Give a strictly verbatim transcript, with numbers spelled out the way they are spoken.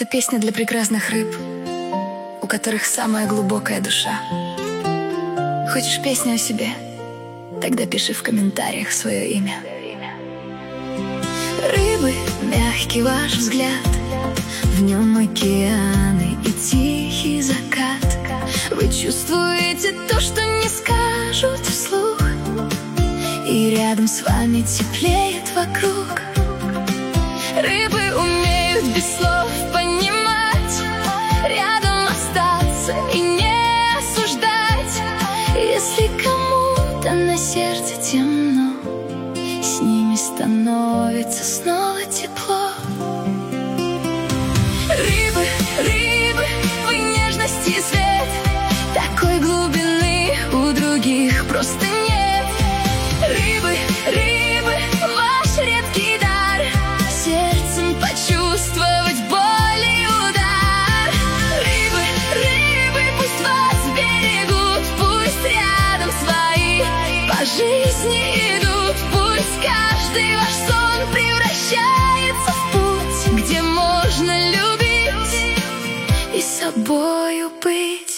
Это песня для прекрасных рыб, у которых самая глубокая душа. Хочешь песню о себе? Тогда пиши в комментариях свое имя. Рыбы, мягкий ваш взгляд, в нем океаны и тихий закат. Вы чувствуете то, что не скажут вслух, и рядом с вами теплеет вокруг. Рыбы умеют без слов понимать, рядом остаться и не осуждать. Если кому-то на сердце темно, с ними становится снова тепло. Рыбы, рыбы, вы нежность и свет, такой глубины у других просто нет. Рыбы, рыбы, ваш редкий дар, сердцем почувствовать боль и удар. Рыбы, рыбы, пусть вас берегут, пусть рядом свои по жизни идут. Пусть каждый ваш сон превращается в путь, где можно любить и собою быть.